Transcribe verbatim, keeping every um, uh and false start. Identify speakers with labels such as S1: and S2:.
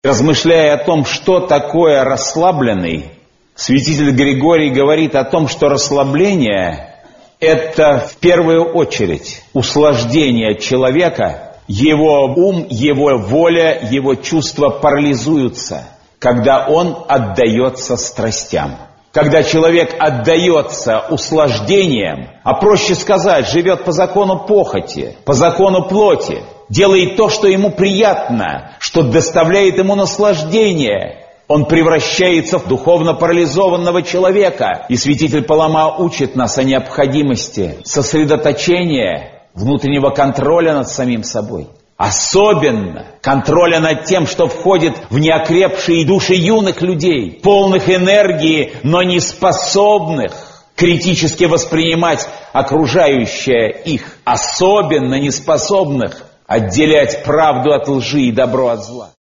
S1: Размышляя о том, что такое расслабленный, святитель Григорий говорит о том, что расслабление – это в первую очередь услаждение человека, его ум, его воля, его чувства парализуются, когда он отдается страстям. Когда человек отдается услаждениям, а проще сказать, живет по закону похоти, по закону плоти, делает то, что ему приятно, что доставляет ему наслаждение, он превращается в духовно парализованного человека. И святитель Палама учит нас о необходимости сосредоточения, внутреннего контроля над самим собой. Особенно контроля над тем, что входит в неокрепшие души юных людей, полных энергии, но не способных критически воспринимать окружающее их, особенно не способных отделять правду от лжи и добро от зла.